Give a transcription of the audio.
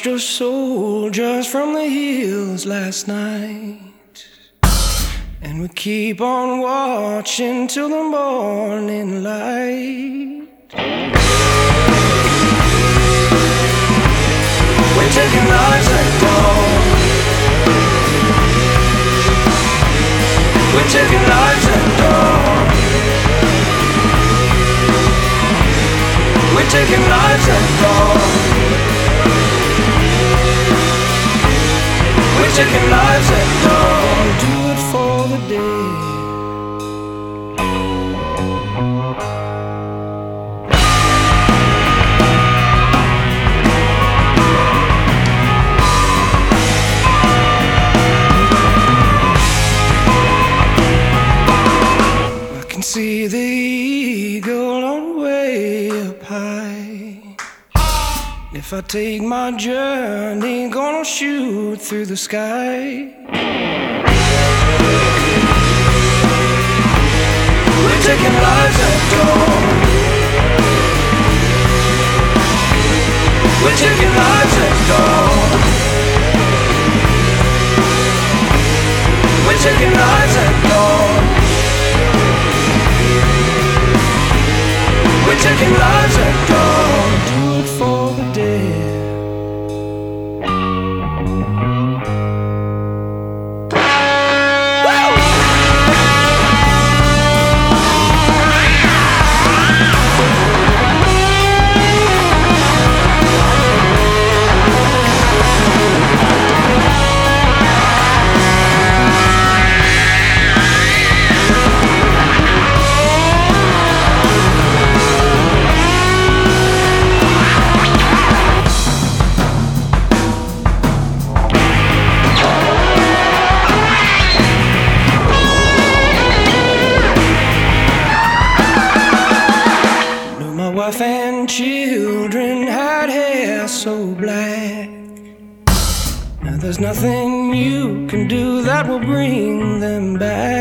Marched our soldiers from the hills last night, and we keep on watching till the morning light. We're taking lives at dawn. We're taking lives at dawn. We're taking lives at dawn. We're taking lives at dawn. Do it for the day. I can see the eagle on way up high. If I take my journey, gonna shoot through the sky. We're taking lives at dawn. We're taking lives at dawn. We're taking lives at dawn. We're taking lives at dawn. Do it for the day. Wife and children had hair so black. Now there's nothing you can do that will bring them back.